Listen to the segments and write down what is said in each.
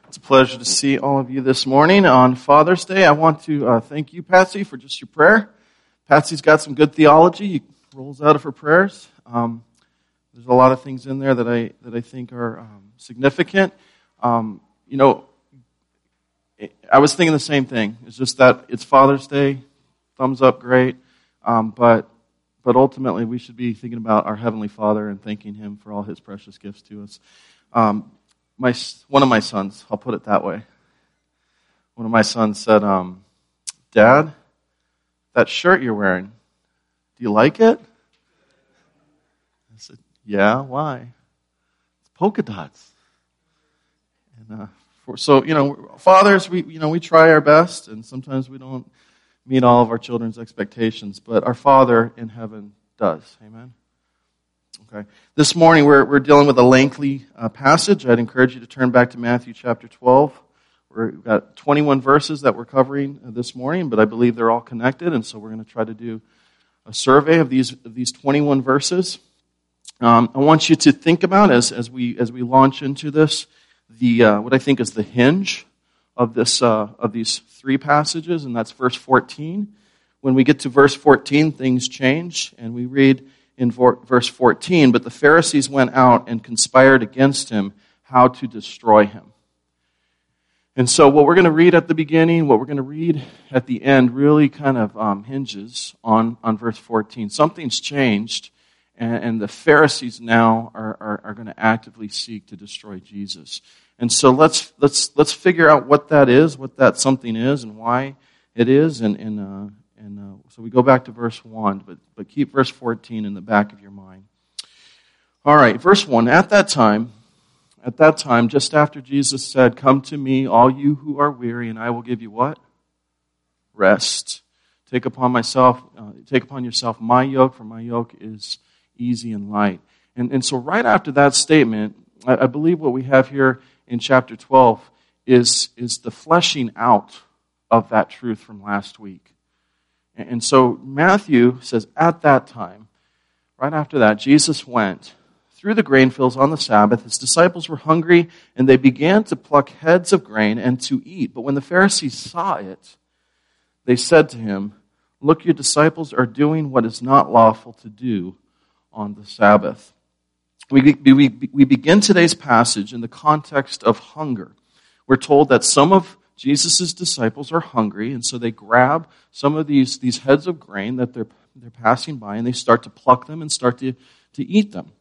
It's a pleasure to see all of you this morning on Father's Day. I want to thank you, Patsy, for just your prayer. Patsy's got some good theology. He rolls out of her prayers. There's a lot of things in there that I think are significant. I was thinking the same thing. It's just that it's Father's Day. Thumbs up, great. But ultimately, we should be thinking about our Heavenly Father and thanking Him for all His precious gifts to us. One of my sons, I'll put it that way. One of my sons said, Dad, that shirt you're wearing, do you like it? I said, yeah, why? It's polka dots. And fathers, we try our best, and sometimes we don't meet all of our children's expectations, but our Father in heaven does. Amen? Okay. This morning we're dealing with a lengthy passage. I'd encourage you to turn back to Matthew chapter 12. We've got 21 verses that we're covering this morning, but I believe they're all connected, and so we're going to try to do a survey of these 21 verses. I want you to think about as we launch into this what I think is the hinge of these three passages, and that's verse 14. When we get to verse 14, things change, and we read in verse 14, but the Pharisees went out and conspired against him how to destroy him. And so what we're going to read at the beginning, what we're going to read at the end really kind of hinges on verse 14. Something's changed, and the Pharisees now are going to actively seek to destroy Jesus. And so let's figure out what that is, what that something is, and why it is, so we go back to verse 1, but keep verse 14 in the back of your mind. All right, verse 1, At that time, just after Jesus said, "Come to me, all you who are weary, and I will give you" what? Rest. Take upon yourself my yoke, for my yoke is easy and light. And so right after that statement, I believe what we have here in chapter 12 is the fleshing out of that truth from last week. And so Matthew says, at that time, right after that, Jesus went through the grain fields on the Sabbath. His disciples were hungry, and they began to pluck heads of grain and to eat. But when the Pharisees saw it, they said to him, "Look, your disciples are doing what is not lawful to do on the Sabbath." We begin today's passage in the context of hunger. We're told that some of Jesus' disciples are hungry, and so they grab some of these heads of grain that they're passing by, and they start to pluck them and start to eat them.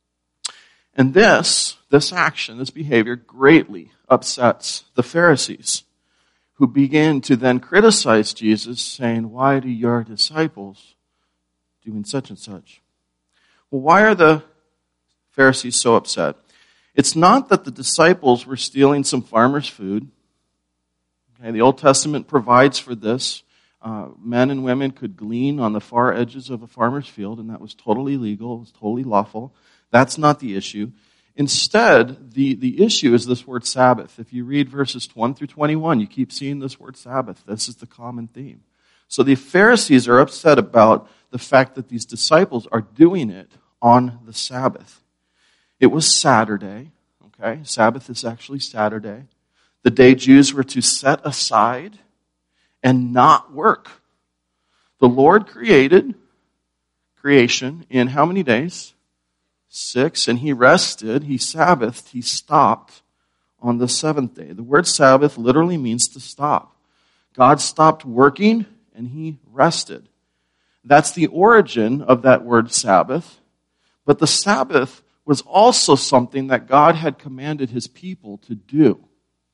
And this action, this behavior, greatly upsets the Pharisees, who begin to then criticize Jesus, saying, "Why do your disciples doing such and such?" Well, why are the Pharisees so upset? It's not that the disciples were stealing some farmer's food. Okay, the Old Testament provides for this. Men and women could glean on the far edges of a farmer's field, and that was totally legal, it was totally lawful. That's not the issue. Instead, the issue is this word Sabbath. If you read verses 1 through 21, you keep seeing this word Sabbath. This is the common theme. So the Pharisees are upset about the fact that these disciples are doing it on the Sabbath. It was Saturday, okay? Sabbath is actually Saturday. The day Jews were to set aside and not work. The Lord created creation in how many days? 6, and He rested, He Sabbathed, He stopped on the 7th day. The word Sabbath literally means to stop. God stopped working and He rested. That's the origin of that word Sabbath, but the Sabbath was also something that God had commanded His people to do.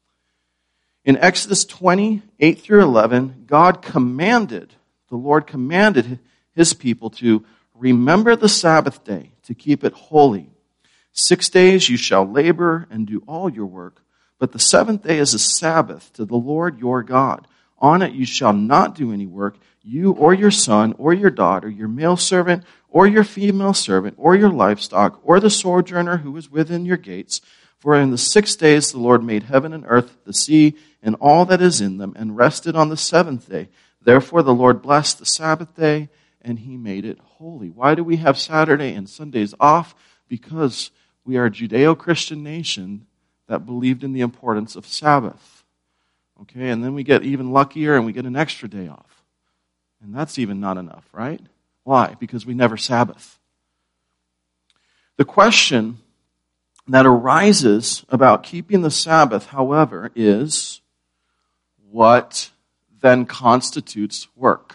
In Exodus 20, 8 through 11, the Lord commanded His people to remember the Sabbath day, to keep it holy. 6 days you shall labor and do all your work, but the 7th day is a Sabbath to the Lord your God. On it you shall not do any work, you or your son or your daughter, your male servant or your female servant, or your livestock, or the sojourner who is within your gates. For in the 6 days the Lord made heaven and earth, the sea, and all that is in them, and rested on the 7th day. Therefore the Lord blessed the Sabbath day, and He made it holy. Why do we have Saturday and Sundays off? Because we are a Judeo-Christian nation that believed in the importance of Sabbath. Okay, and then we get even luckier and we get an extra day off. And that's even not enough, right? Why? Because we never Sabbath. The question that arises about keeping the Sabbath, however, is what then constitutes work?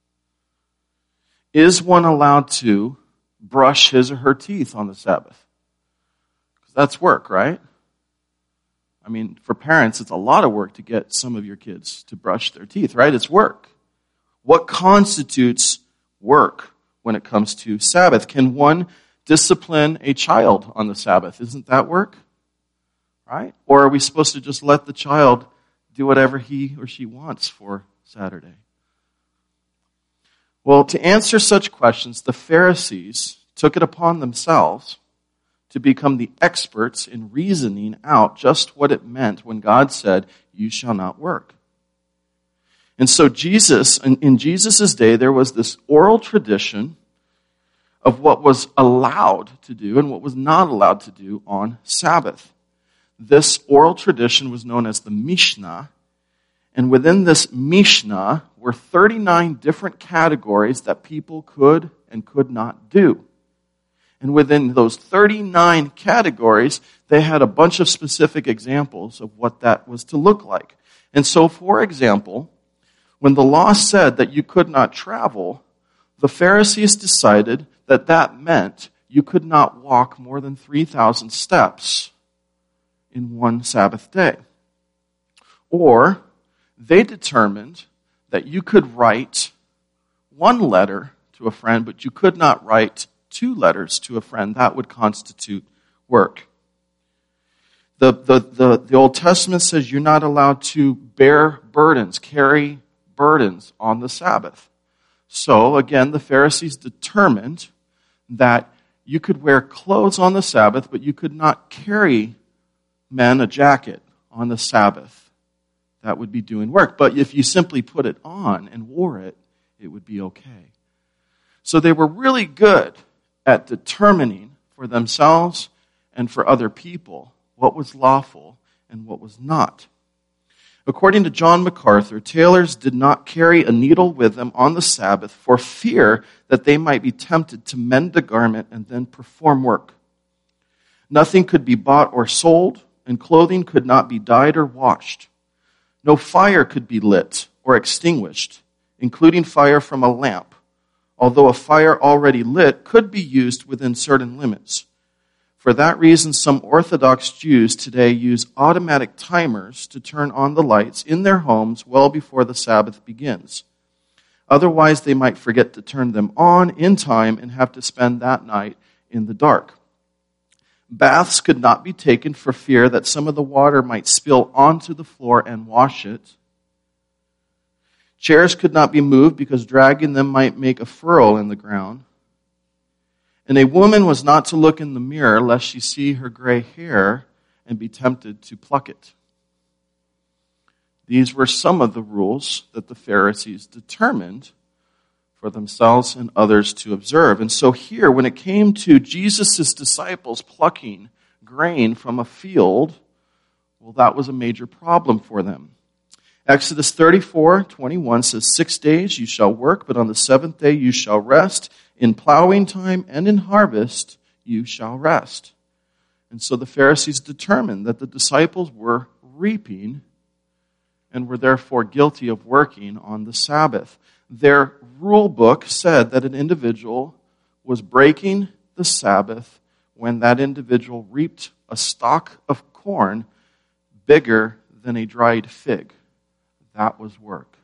Is one allowed to brush his or her teeth on the Sabbath? Because that's work, right? I mean, for parents, it's a lot of work to get some of your kids to brush their teeth, right? It's work. What constitutes work when it comes to Sabbath? Can one discipline a child on the Sabbath? Isn't that work? Right? Or are we supposed to just let the child do whatever he or she wants for Saturday? Well, to answer such questions, the Pharisees took it upon themselves to become the experts in reasoning out just what it meant when God said, "You shall not work." And so in Jesus' day, there was this oral tradition of what was allowed to do and what was not allowed to do on Sabbath. This oral tradition was known as the Mishnah, and within this Mishnah were 39 different categories that people could and could not do. And within those 39 categories, they had a bunch of specific examples of what that was to look like. And so, for example, when the law said that you could not travel, the Pharisees decided that that meant you could not walk more than 3,000 steps in one Sabbath day. Or they determined that you could write one letter to a friend, but you could not write 2 letters to a friend. That would constitute work. The Old Testament says you're not allowed to bear burdens, carry burdens on the Sabbath. So, again, the Pharisees determined that you could wear clothes on the Sabbath, but you could not carry a jacket on the Sabbath. That would be doing work. But if you simply put it on and wore it, it would be okay. So they were really good at determining for themselves and for other people what was lawful and what was not. According to John MacArthur, tailors did not carry a needle with them on the Sabbath for fear that they might be tempted to mend the garment and then perform work. Nothing could be bought or sold, and clothing could not be dyed or washed. No fire could be lit or extinguished, including fire from a lamp, although a fire already lit could be used within certain limits. For that reason, some Orthodox Jews today use automatic timers to turn on the lights in their homes well before the Sabbath begins. Otherwise, they might forget to turn them on in time and have to spend that night in the dark. Baths could not be taken for fear that some of the water might spill onto the floor and wash it. Chairs could not be moved because dragging them might make a furrow in the ground. And a woman was not to look in the mirror lest she see her gray hair and be tempted to pluck it. These were some of the rules that the Pharisees determined for themselves and others to observe. And so here, when it came to Jesus' disciples plucking grain from a field, well, that was a major problem for them. Exodus 34:21 says, 6 days you shall work, but on the 7th day you shall rest. In plowing time and in harvest you shall rest. And so the Pharisees determined that the disciples were reaping and were therefore guilty of working on the Sabbath. Their rule book said that an individual was breaking the Sabbath when that individual reaped a stalk of corn bigger than a dried fig. That was work.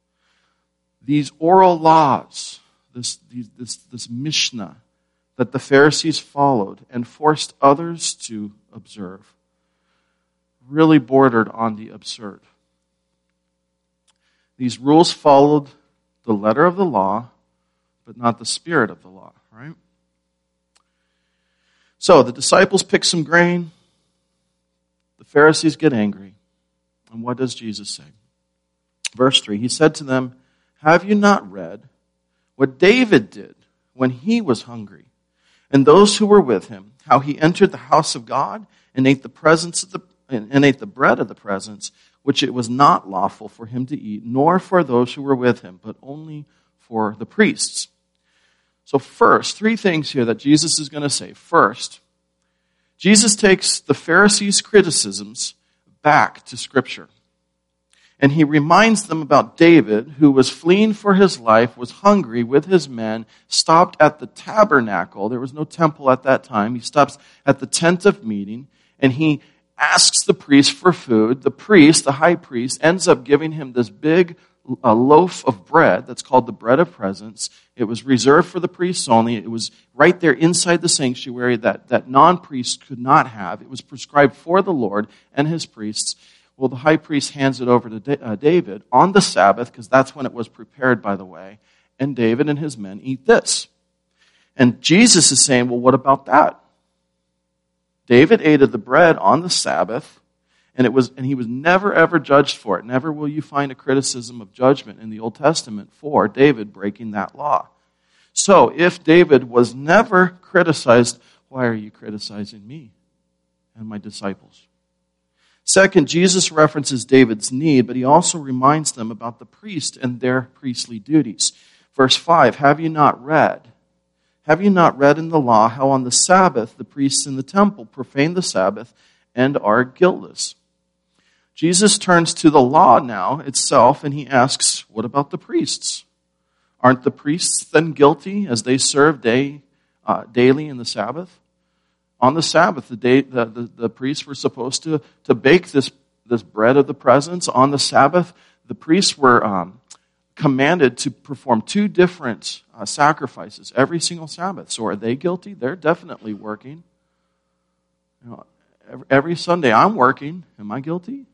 These oral laws, this Mishnah that the Pharisees followed and forced others to observe, really bordered on the absurd. These rules followed the letter of the law, but not the spirit of the law, right? So the disciples pick some grain. The Pharisees get angry. And what does Jesus say? Verse 3, he said to them, have you not read what David did when he was hungry, and those who were with him, how he entered the house of God and ate the presence of and ate the bread of the presence, which it was not lawful for him to eat, nor for those who were with him, but only for the priests. So first, three things here that Jesus is going to say. First, Jesus takes the Pharisees' criticisms back to Scripture. And he reminds them about David, who was fleeing for his life, was hungry with his men, stopped at the tabernacle. There was no temple at that time. He stops at the tent of meeting, and he asks the priest for food. The priest, the high priest, ends up giving him this big loaf of bread that's called the bread of presence. It was reserved for the priests only. It was right there inside the sanctuary that non-priests could not have. It was prescribed for the Lord and his priests. Well, the high priest hands it over to David on the Sabbath, because that's when it was prepared, by the way, and David and his men eat this. And Jesus is saying, well, what about that? David ate of the bread on the Sabbath, and he was never ever judged for it. Never will you find a criticism of judgment in the Old Testament for David breaking that law. So if David was never criticized, why are you criticizing me and my disciples? Second, Jesus references David's need, but he also reminds them about the priest and their priestly duties. Verse 5, have you not read? Have you not read in the law how on the Sabbath the priests in the temple profane the Sabbath and are guiltless? Jesus turns to the law now itself, and he asks, what about the priests? Aren't the priests then guilty as they serve daily in the Sabbath? On the Sabbath, the priests were supposed to bake this bread of the presence. On the Sabbath, the priests were commanded to perform two different sacrifices every single Sabbath. So are they guilty? They're definitely working. Every Sunday I'm working. Am I guilty?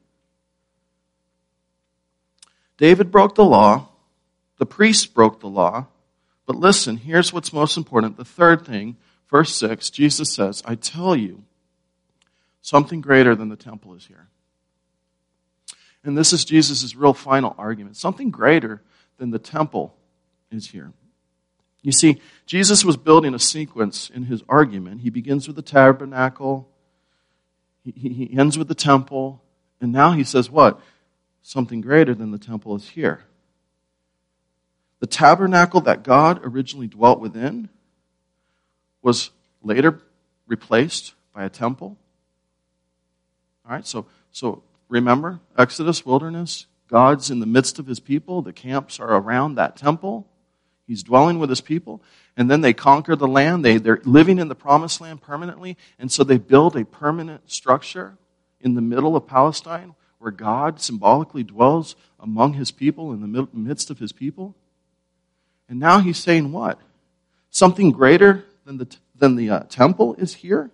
David broke the law. The priests broke the law. But listen, here's what's most important. The third thing, verse 6, Jesus says, I tell you, something greater than the temple is here. And this is Jesus' real final argument. Something greater than the temple is here. You see, Jesus was building a sequence in his argument. He begins with the tabernacle. He ends with the temple. And now he says what? Something greater than the temple is here. The tabernacle that God originally dwelt within was later replaced by a temple. All right, so remember, Exodus, wilderness, God's in the midst of his people. The camps are around that temple. He's dwelling with his people. And then they conquer the land. They're living in the promised land permanently. And so they build a permanent structure in the middle of Palestine where God symbolically dwells among his people, in the midst of his people. And now he's saying what? Something greater than the temple is here?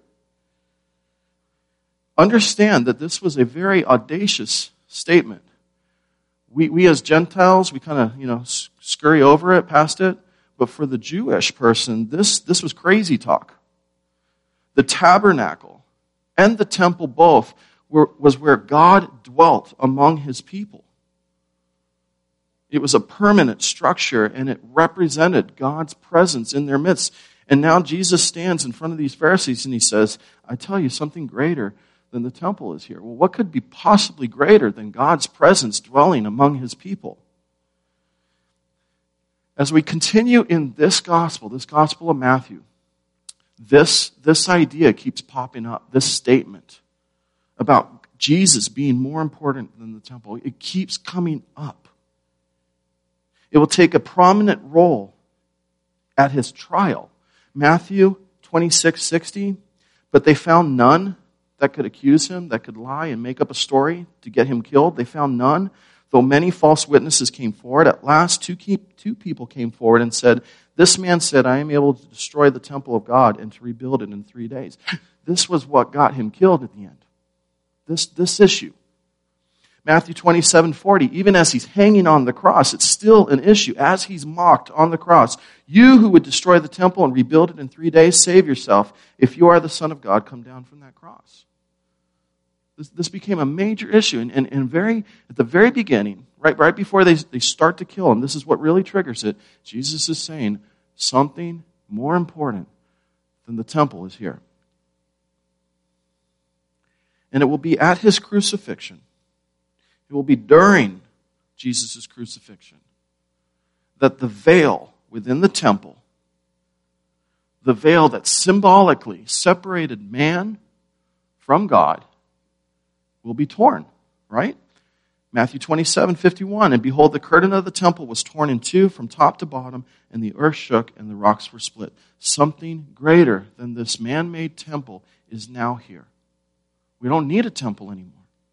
Understand that this was a very audacious statement. We as Gentiles, we kind of, scurry over it, past it. But for the Jewish person, this was crazy talk. The tabernacle and the temple both was where God dwelt among his people. It was a permanent structure, and it represented God's presence in their midst. And now Jesus stands in front of these Pharisees, and he says, I tell you, something greater than the temple is here. Well, what could be possibly greater than God's presence dwelling among his people? As we continue in this gospel of Matthew, this idea keeps popping up, this statement about Jesus being more important than the temple. It keeps coming up. It will take a prominent role at his trial. Matthew 26:60, but they found none that could accuse him, that could lie and make up a story to get him killed. They found none, though many false witnesses came forward. At last, two people came forward and said, this man said, I am able to destroy the temple of God and to rebuild it in 3 days. This was what got him killed at the end. This issue. Matthew 27:40, even as he's hanging on the cross, it's still an issue. As he's mocked on the cross, you who would destroy the temple and rebuild it in 3 days, save yourself. If you are the Son of God, come down from that cross. This became a major issue. And at the very beginning, right before they start to kill him, this is what really triggers it. Jesus is saying something more important than the temple is here. And it will be at his crucifixion. It will be during Jesus' crucifixion that the veil within the temple, the veil that symbolically separated man from God, will be torn, right? Matthew 27:51, and behold, the curtain of the temple was torn in two from top to bottom, and the earth shook, and the rocks were split. Something greater than this man-made temple is now here. We don't need a temple anymore.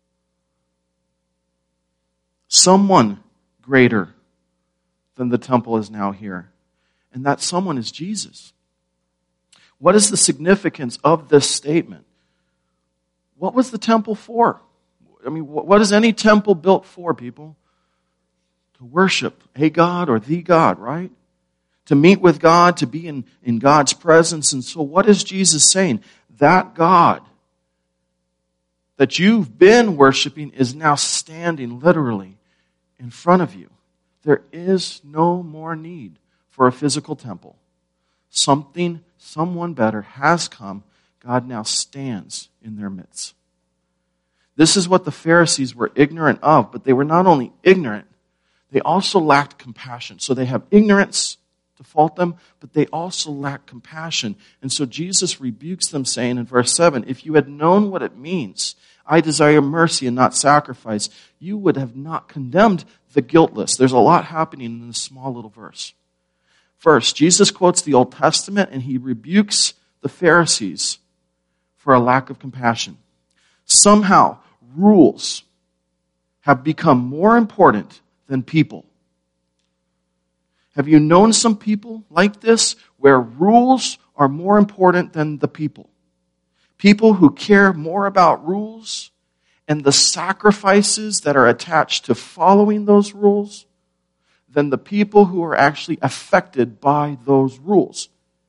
Someone greater than the temple is now here. And that someone is Jesus. What is the significance of this statement? What was the temple for? I mean, what is any temple built for, people? To worship a God or the God, right? To meet with God, to be in God's presence. And so what is Jesus saying? That God that you've been worshiping is now standing literally in front of you. There is no more need for a physical temple. Someone better has come. God now stands in their midst. This is what the Pharisees were ignorant of, but they were not only ignorant, they also lacked compassion. So they have ignorance to fault them, but they also lack compassion. And so Jesus rebukes them, saying in verse 7, if you had known what it means, I desire mercy and not sacrifice, you would have not condemned the guiltless. There's a lot happening in this small little verse. First, Jesus quotes the Old Testament and he rebukes the Pharisees for a lack of compassion. Somehow, rules have become more important than people. Have you known some people like this, where rules are more important than the people? People who care more about rules and the sacrifices that are attached to following those rules than the people who are actually affected by those rules.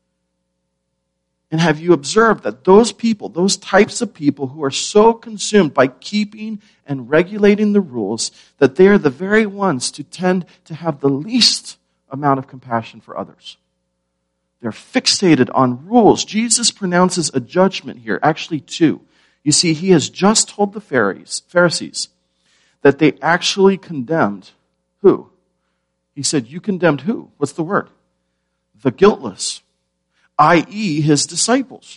And have you observed that those people, those types of people who are so consumed by keeping and regulating the rules, that they are the very ones to tend to have the least amount of compassion for others? They're fixated on rules. Jesus pronounces a judgment here, actually two. You see, he has just told the Pharisees that they actually condemned who? He said, you condemned who? What's the word? The guiltless, i.e. his disciples.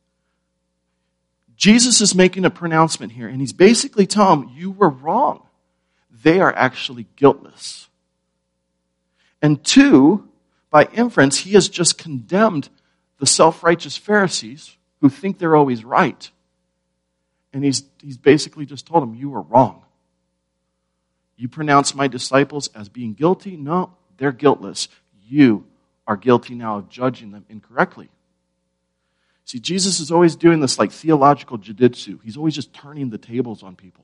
Jesus is making a pronouncement here, and he's basically telling them, you were wrong. They are actually guiltless. And two, by inference, he has just condemned the self-righteous Pharisees who think they're always right. And he's basically just told them, you were wrong. You pronounce my disciples as being guilty? No, they're guiltless. You are guilty now of judging them incorrectly. See, Jesus is always doing this like theological jiu-jitsu. He's always just turning the tables on people.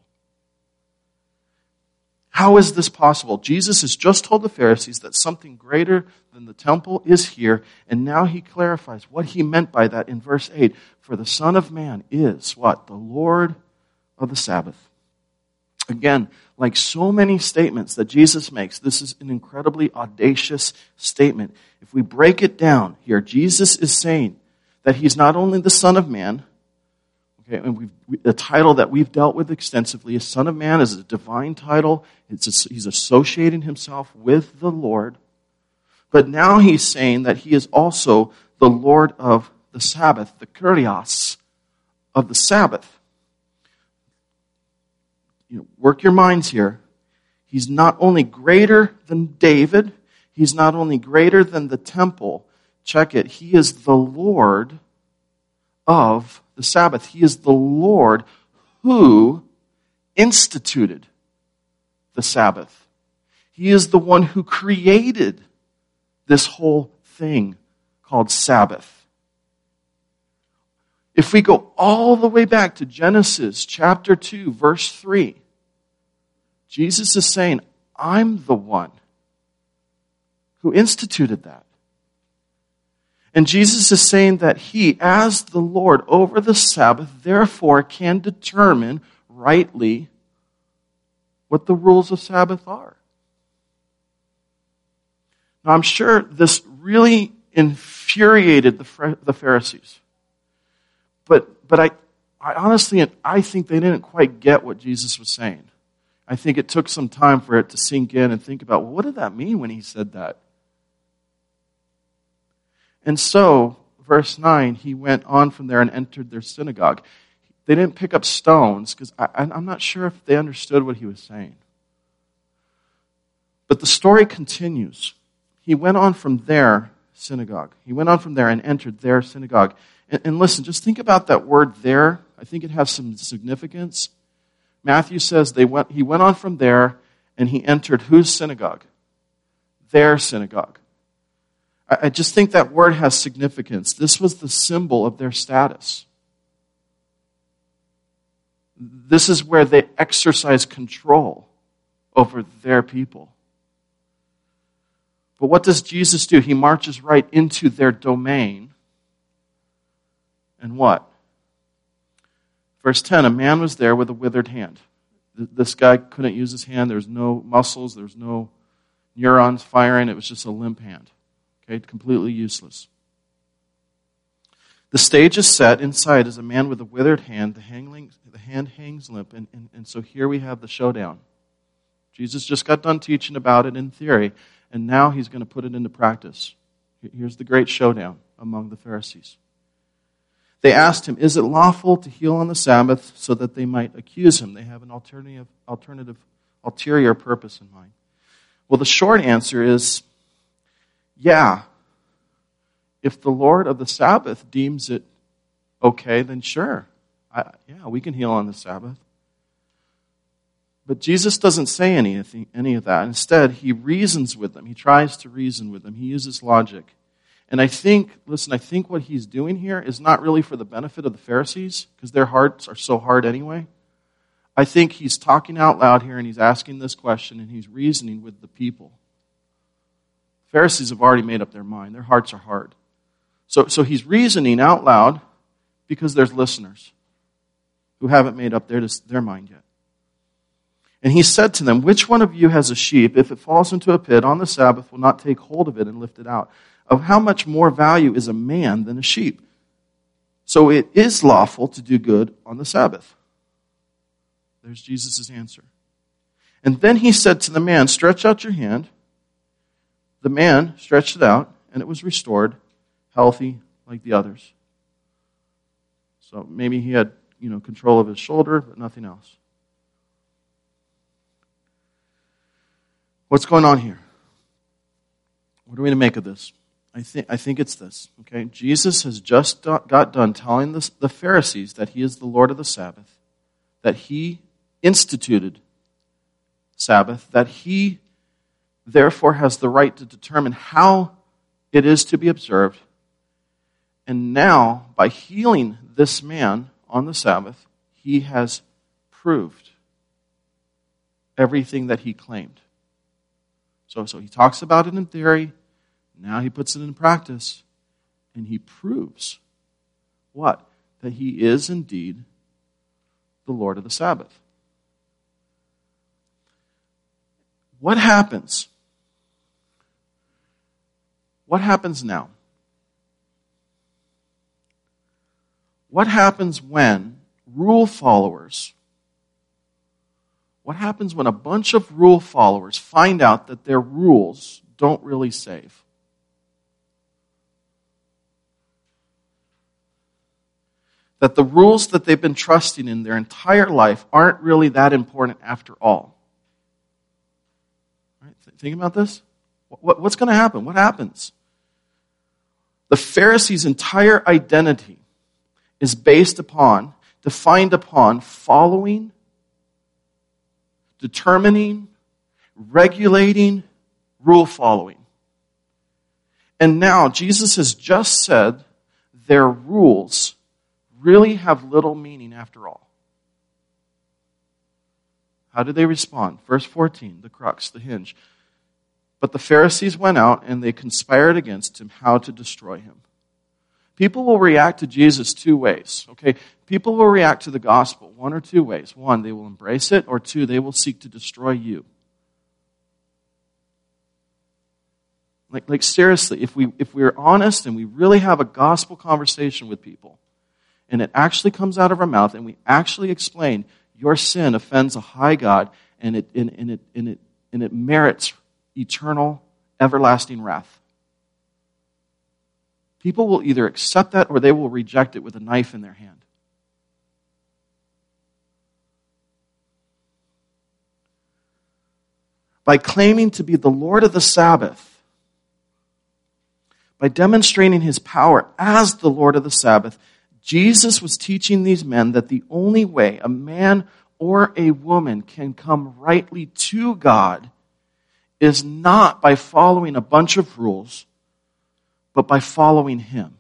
How is this possible? Jesus has just told the Pharisees that something greater than the temple is here, and now he clarifies what he meant by that in verse 8. For the Son of Man is what? The Lord of the Sabbath. Again, like so many statements that Jesus makes, this is an incredibly audacious statement. If we break it down here, Jesus is saying that he's not only the Son of Man. Okay, and the title that we've dealt with extensively is Son of Man is a divine title. He's associating himself with the Lord. But now he's saying that he is also the Lord of the Sabbath, the Kyrios of the Sabbath. Work your minds here. He's not only greater than David, he's not only greater than the temple. Check it. He is the Lord of the Sabbath. He is the Lord who instituted the Sabbath. He is the one who created this whole thing called Sabbath. If we go all the way back to Genesis chapter 2, verse 3, Jesus is saying, I'm the one who instituted that. And Jesus is saying that he, as the Lord over the Sabbath, therefore can determine rightly what the rules of Sabbath are. Now, I'm sure this really infuriated the Pharisees. But I think they didn't quite get what Jesus was saying. I think it took some time for it to sink in and think about, well, what did that mean when he said that? And so, verse 9, he went on from there and entered their synagogue. They didn't pick up stones, because I'm not sure if they understood what he was saying. But the story continues. He went on from their synagogue. He went on from there and entered their synagogue. And listen, just think about that word there. I think it has some significance. Matthew says he went on from there and he entered whose synagogue? Their synagogue. I just think that word has significance. This was the symbol of their status. This is where they exercise control over their people. But what does Jesus do? He marches right into their domain. And what? Verse 10, a man was there with a withered hand. This guy couldn't use his hand. There was no muscles. There was no neurons firing. It was just a limp hand. Okay, completely useless. The stage is set. Inside is a man with a withered hand. The hand hangs limp. And so here we have the showdown. Jesus just got done teaching about it in theory. And now he's going to put it into practice. Here's the great showdown among the Pharisees. They asked him, is it lawful to heal on the Sabbath, so that they might accuse him? They have an ulterior purpose in mind. Well, the short answer is, yeah. If the Lord of the Sabbath deems it okay, then sure. We can heal on the Sabbath. But Jesus doesn't say any of that. Instead, he reasons with them. He tries to reason with them. He uses logic. And I think what he's doing here is not really for the benefit of the Pharisees, because their hearts are so hard anyway. I think he's talking out loud here, and he's asking this question, and he's reasoning with the people. The Pharisees have already made up their mind. Their hearts are hard. So he's reasoning out loud because there's listeners who haven't made up their mind yet. And he said to them, which one of you has a sheep, if it falls into a pit on the Sabbath, will not take hold of it and lift it out? Of how much more value is a man than a sheep? So it is lawful to do good on the Sabbath. There's Jesus' answer. And then he said to the man, stretch out your hand. The man stretched it out, and it was restored, healthy like the others. So maybe he had, control of his shoulder, but nothing else. What's going on here? What are we to make of this? I think it's this. Okay, Jesus has just got done telling the Pharisees that he is the Lord of the Sabbath, that he instituted Sabbath, that he therefore has the right to determine how it is to be observed. And now, by healing this man on the Sabbath, he has proved everything that he claimed. So he talks about it in theory, now he puts it in practice, and he proves what? That he is indeed the Lord of the Sabbath. What happens? What happens now? What happens when rule followers, what happens when a bunch of rule followers find out that their rules don't really save? That the rules that they've been trusting in their entire life aren't really that important after all. Right? Think about this. What's going to happen? What happens? The Pharisees' entire identity is defined upon following, determining, regulating, rule following. And now Jesus has just said their rules really have little meaning after all. How do they respond? Verse 14, the crux, the hinge. But the Pharisees went out and they conspired against him how to destroy him. People will react to Jesus two ways. Okay, people will react to the gospel one or two ways. One, they will embrace it, or two, they will seek to destroy you. Like seriously, if we're honest and we really have a gospel conversation with people, and it actually comes out of our mouth, and we actually explain, your sin offends a high God, and it merits eternal, everlasting wrath. People will either accept that or they will reject it with a knife in their hand. By claiming to be the Lord of the Sabbath, by demonstrating his power as the Lord of the Sabbath, Jesus was teaching these men that the only way a man or a woman can come rightly to God is not by following a bunch of rules, but by following him.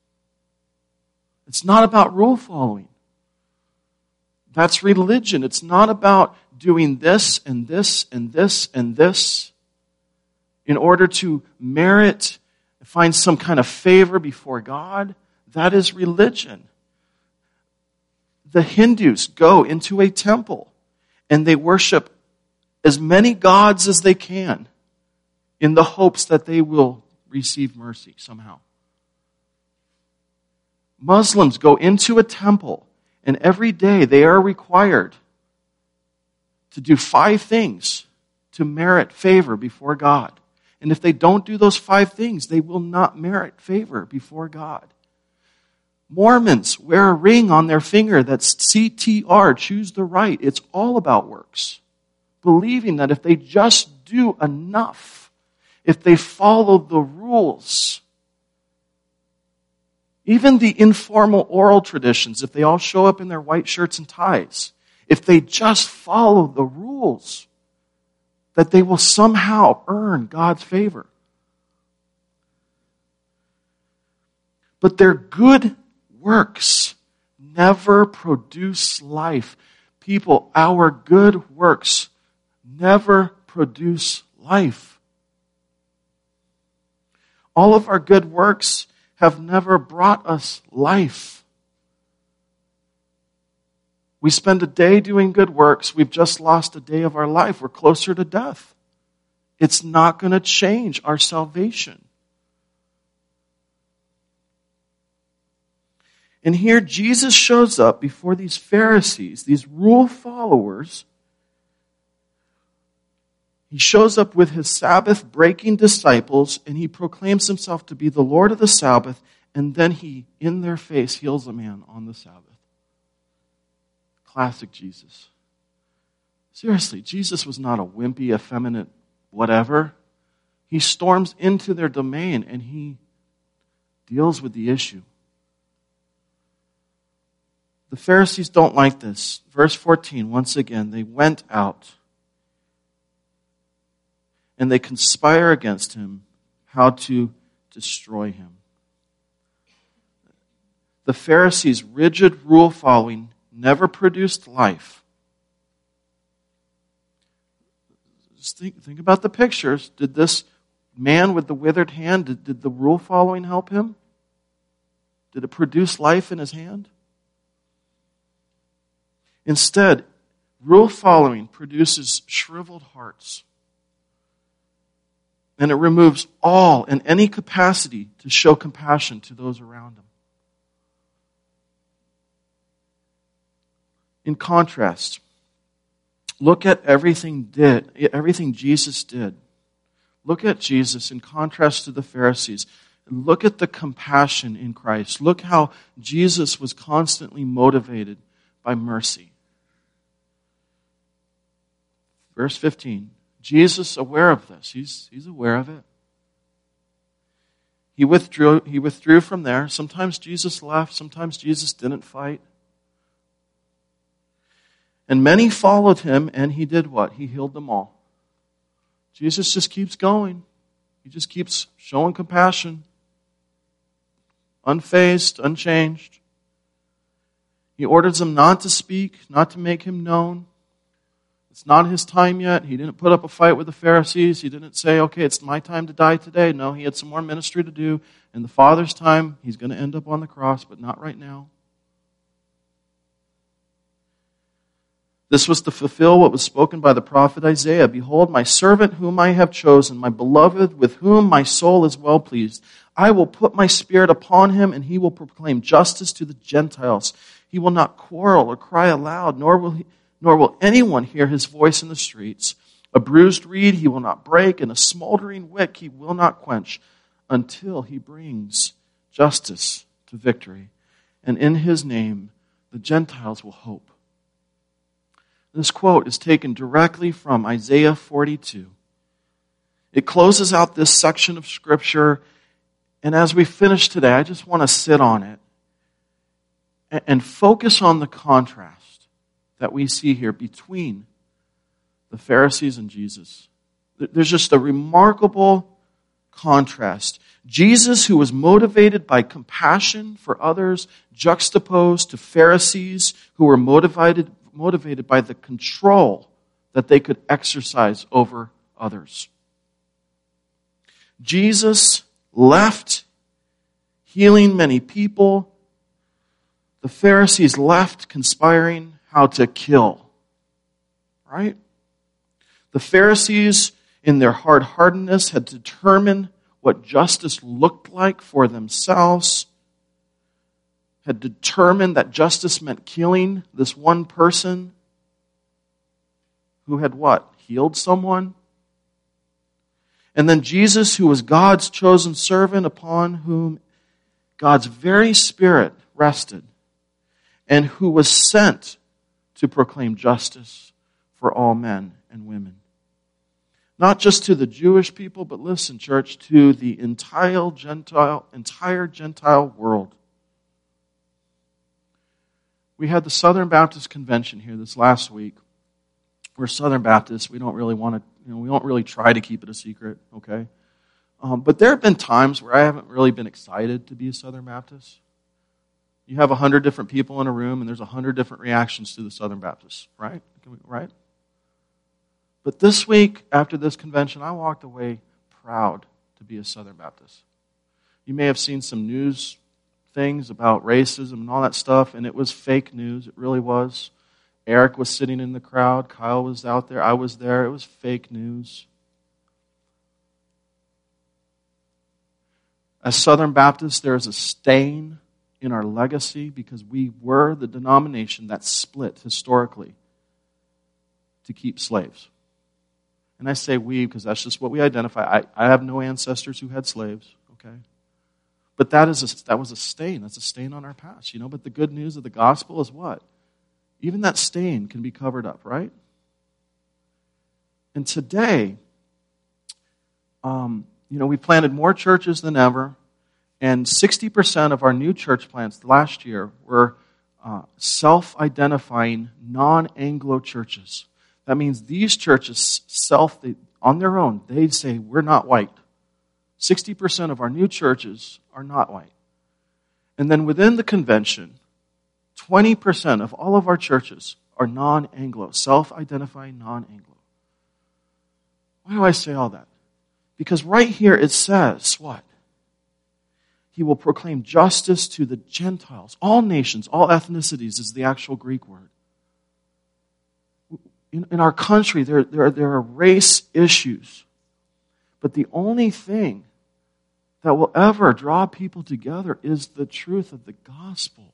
It's not about rule following. That's religion. It's not about doing this and this and this and this in order to merit, find some kind of favor before God. That is religion. The Hindus go into a temple and they worship as many gods as they can in the hopes that they will receive mercy somehow. Muslims go into a temple and every day they are required to do 5 things to merit favor before God. And if they don't do those 5 things, they will not merit favor before God. Mormons wear a ring on their finger that's CTR, choose the right. It's all about works. Believing that if they just do enough, if they follow the rules, even the informal oral traditions, if they all show up in their white shirts and ties, if they just follow the rules, that they will somehow earn God's favor. But their good works never produce life. People, our good works never produce life. All of our good works have never brought us life. We spend a day doing good works, we've just lost a day of our life. We're closer to death. It's not going to change our salvation. And here Jesus shows up before these Pharisees, these rule followers. He shows up with his Sabbath-breaking disciples, and he proclaims himself to be the Lord of the Sabbath, and then he, in their face, heals a man on the Sabbath. Classic Jesus. Seriously, Jesus was not a wimpy, effeminate whatever. He storms into their domain, and he deals with the issue. The Pharisees don't like this. Verse 14, once again, they went out and they conspire against him how to destroy him. The Pharisees' rigid rule following never produced life. Just think about the pictures. Did this man with the withered hand, did the rule following help him? Did it produce life in his hand? Instead, rule following produces shriveled hearts. And it removes all and any capacity to show compassion to those around him. In contrast, look at everything Jesus did. Look at Jesus in contrast to the Pharisees. And look at the compassion in Christ. Look how Jesus was constantly motivated by mercy. Verse 15. Jesus, aware of this, he's aware of it. He withdrew from there. Sometimes Jesus left, sometimes Jesus didn't fight. And many followed him, and he did what? He healed them all. Jesus just keeps going. He just keeps showing compassion. Unfazed, unchanged. He orders them not to speak, not to make him known. It's not his time yet. He didn't put up a fight with the Pharisees. He didn't say, okay, it's my time to die today. No, he had some more ministry to do. In the Father's time, he's going to end up on the cross, but not right now. This was to fulfill what was spoken by the prophet Isaiah. Behold, my servant whom I have chosen, my beloved with whom my soul is well pleased. I will put my spirit upon him, and he will proclaim justice to the Gentiles. He will not quarrel or cry aloud, nor will anyone hear his voice in the streets. A bruised reed he will not break, and a smoldering wick he will not quench, until he brings justice to victory. And in his name the Gentiles will hope. This quote is taken directly from Isaiah 42. It closes out this section of Scripture, and as we finish today, I just want to sit on it and focus on the contrast that we see here between the Pharisees and Jesus. There's just a remarkable contrast. Jesus, who was motivated by compassion for others, juxtaposed to Pharisees who were motivated by the control that they could exercise over others. Jesus left healing many people. The Pharisees left conspiring how to kill. Right? The Pharisees, in their hard-heartedness, had determined what justice looked like for themselves, had determined that justice meant killing this one person who had what? Healed someone. And then Jesus, who was God's chosen servant upon whom God's very Spirit rested, and who was sent to proclaim justice for all men and women. Not just to the Jewish people, but listen, church, to the entire Gentile world. We had the Southern Baptist Convention here this last week. We're Southern Baptists. We don't really want to, we don't really try to keep it a secret, okay? But there have been times where I haven't really been excited to be a Southern Baptist. You have 100 different people in a room, and there's 100 different reactions to the Southern Baptists, right? Right? But this week, after this convention, I walked away proud to be a Southern Baptist. You may have seen some news things about racism and all that stuff, and it was fake news. It really was. Eric was sitting in the crowd. Kyle was out there. I was there. It was fake news. As Southern Baptists, there is a stain in our legacy because we were the denomination that split historically to keep slaves. And I say we because that's just what we identify. I have no ancestors who had slaves, okay? But that was a stain. That's a stain on our past, But the good news of the gospel is what? Even that stain can be covered up, right? And today, we planted more churches than ever, and 60% of our new church plants last year were self-identifying non-Anglo churches. That means these churches on their own, they say, we're not white. 60% of our new churches are not white. And then within the convention, 20% of all of our churches are non-Anglo, self-identifying non-Anglo. Why do I say all that? Because right here it says, what? He will proclaim justice to the Gentiles. All nations, all ethnicities is the actual Greek word. In our country, there are race issues. But the only thing that will ever draw people together is the truth of the gospel.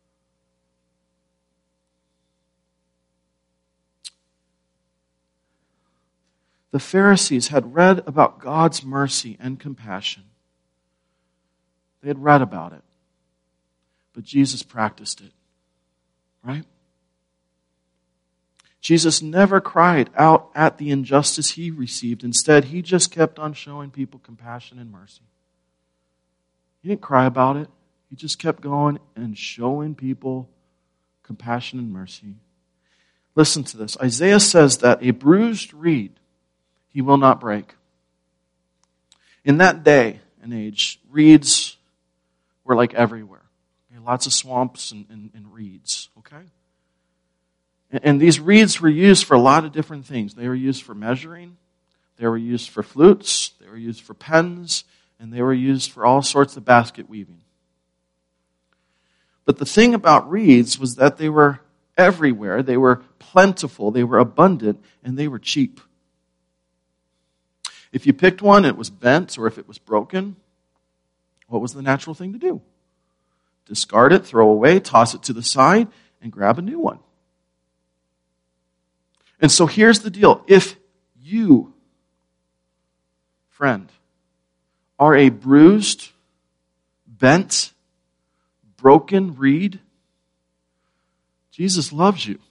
The Pharisees had read about God's mercy and compassion. They had read about it. But Jesus practiced it. Right? Jesus never cried out at the injustice he received. Instead, he just kept on showing people compassion and mercy. He didn't cry about it. He just kept going and showing people compassion and mercy. Listen to this. Isaiah says that a bruised reed he will not break. In that day and age, reeds were like everywhere. Lots of swamps and reeds, okay? And these reeds were used for a lot of different things. They were used for measuring. They were used for flutes. They were used for pens. And they were used for all sorts of basket weaving. But the thing about reeds was that they were everywhere. They were plentiful, they were abundant, and they were cheap. If you picked one, it was bent, or if it was broken, what was the natural thing to do? Discard it, throw away, toss it to the side, and grab a new one. And so here's the deal. If you, friend, are a bruised, bent, broken reed, Jesus loves you.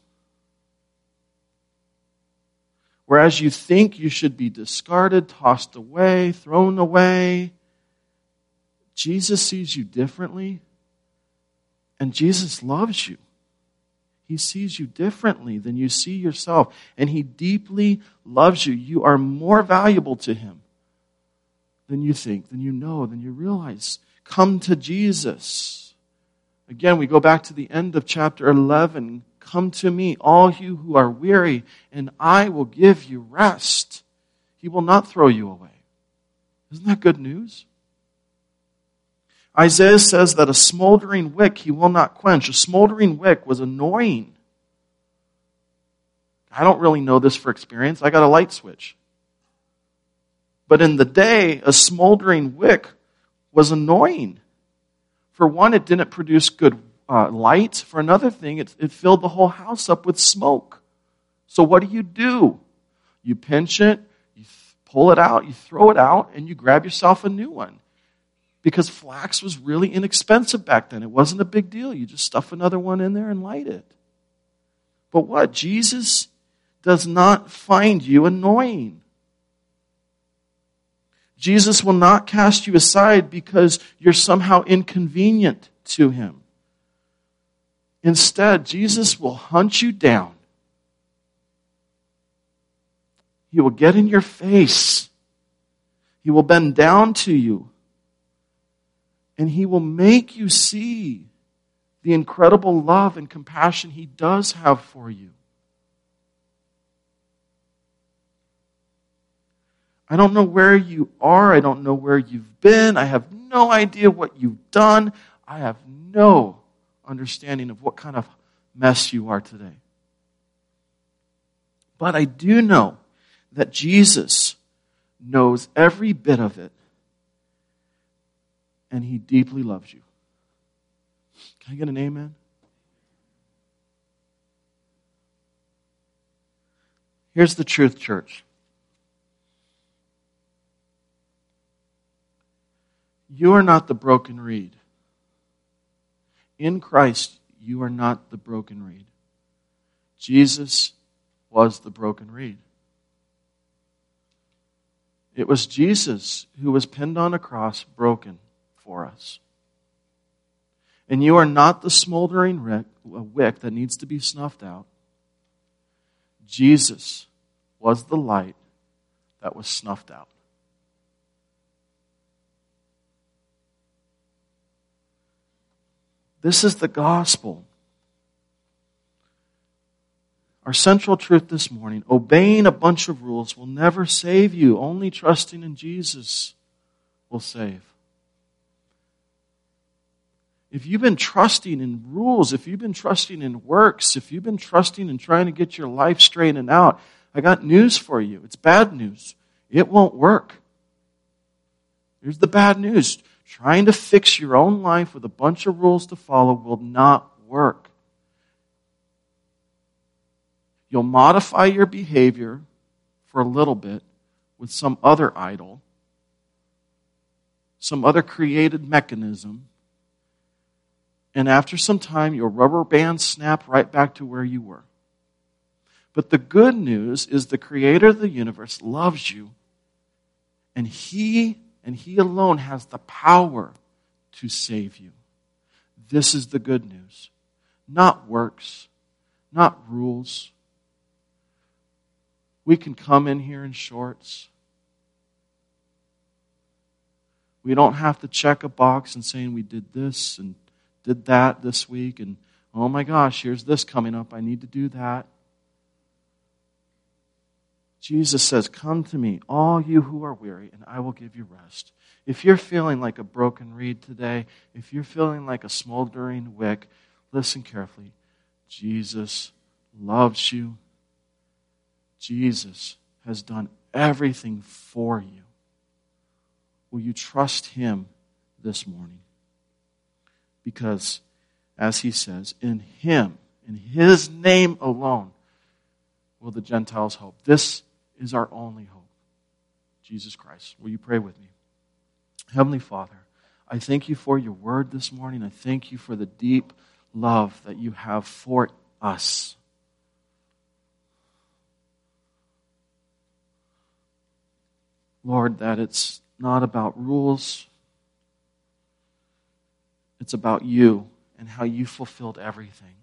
Whereas you think you should be discarded, tossed away, thrown away, Jesus sees you differently, and Jesus loves you. He sees you differently than you see yourself, and He deeply loves you. You are more valuable to Him than you think, than you know, than you realize. Come to Jesus. Again, we go back to the end of chapter 11. Come to me, all you who are weary, and I will give you rest. He will not throw you away. Isn't that good news? Isaiah says that a smoldering wick He will not quench. A smoldering wick was annoying. I don't really know this for experience. I got a light switch. But in the day, a smoldering wick was annoying. For one, it didn't produce good light. For another thing, it filled the whole house up with smoke. So what do? You pinch it, you pull it out, you throw it out, and you grab yourself a new one. Because flax was really inexpensive back then. It wasn't a big deal. You just stuff another one in there and light it. But what? Jesus does not find you annoying. Jesus will not cast you aside because you're somehow inconvenient to Him. Instead, Jesus will hunt you down. He will get in your face. He will bend down to you. And He will make you see the incredible love and compassion He does have for you. I don't know where you are. I don't know where you've been. I have no idea what you've done. I have no understanding of what kind of mess you are today. But I do know that Jesus knows every bit of it. And He deeply loves you. Can I get an amen? Here's the truth, church. You are not the broken reed. In Christ, you are not the broken reed. Jesus was the broken reed. It was Jesus who was pinned on a cross, broken for us. And you are not the smoldering wick that needs to be snuffed out. Jesus was the light that was snuffed out. This is the gospel. Our central truth this morning, obeying a bunch of rules will never save you. Only trusting in Jesus will save. If you've been trusting in rules, if you've been trusting in works, if you've been trusting in trying to get your life straightened out, I got news for you. It's bad news. It won't work. Here's the bad news. Trying to fix your own life with a bunch of rules to follow will not work. You'll modify your behavior for a little bit with some other idol, some other created mechanism, and after some time, your rubber band snap right back to where you were. But the good news is the Creator of the universe loves you, and He alone has the power to save you. This is the good news. Not works, not rules. We can come in here in shorts. We don't have to check a box and saying we did this and did that this week, and oh my gosh, here's this coming up. I need to do that. Jesus says, come to me, all you who are weary, and I will give you rest. If you're feeling like a broken reed today, if you're feeling like a smoldering wick, listen carefully. Jesus loves you. Jesus has done everything for you. Will you trust him this morning? Because, as he says, in him, in his name alone, will the Gentiles hope. This is our only hope. Jesus Christ. Will you pray with me? Heavenly Father, I thank you for your word this morning. I thank you for the deep love that you have for us. Lord, that it's not about rules. It's about you and how you fulfilled everything.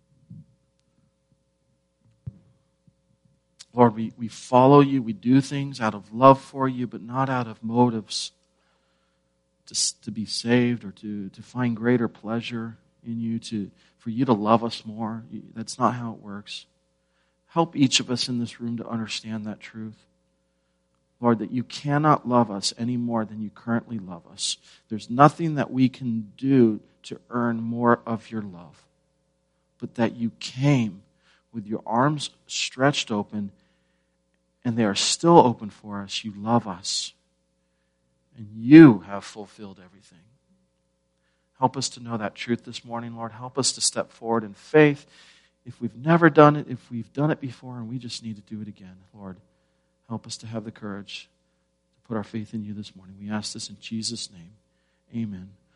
Lord, we follow you. We do things out of love for you, but not out of motives to be saved or to find greater pleasure in you, for you to love us more. That's not how it works. Help each of us in this room to understand that truth. Lord, that you cannot love us any more than you currently love us. There's nothing that we can do to earn more of your love, but that you came with your arms stretched open, and they are still open for us. You love us, and you have fulfilled everything. Help us to know that truth this morning, Lord. Help us to step forward in faith. If we've never done it, if we've done it before and we just need to do it again, Lord, help us to have the courage to put our faith in you this morning. We ask this in Jesus' name. Amen.